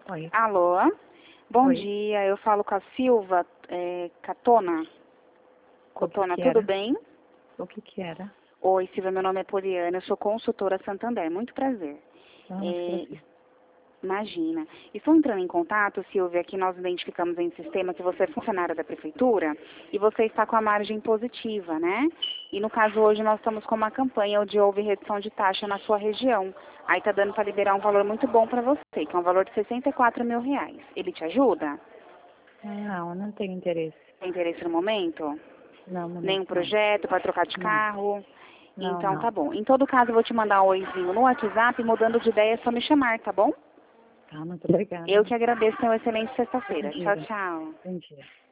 Oi. Alô? Bom Oi. dia, eu falo com a Silva Catona. Cotona, tudo bem? O que era? Oi, Silva, meu nome é Poliana, eu sou consultora Santander, muito prazer. Muito prazer. Imagina. Estou entrando em contato, Silvia, que nós identificamos em sistema que você é funcionária da prefeitura e você está com a margem positiva, né? E no caso hoje nós estamos com uma campanha onde houve redução de taxa na sua região. Aí está dando para liberar um valor muito bom para você, que é um valor de R$ 64 mil. Ele te ajuda? Não tenho interesse. Tem interesse no momento? Não, no Nenhum momento não. projeto para trocar de Não. carro? Não, Então não. tá bom. Em todo caso eu vou te mandar um oizinho no WhatsApp, mudando de ideia é só me chamar, tá bom? Tá, muito obrigada. Eu que agradeço, tenha uma excelente sexta-feira. Bom Tchau, dia. tchau. Bom dia.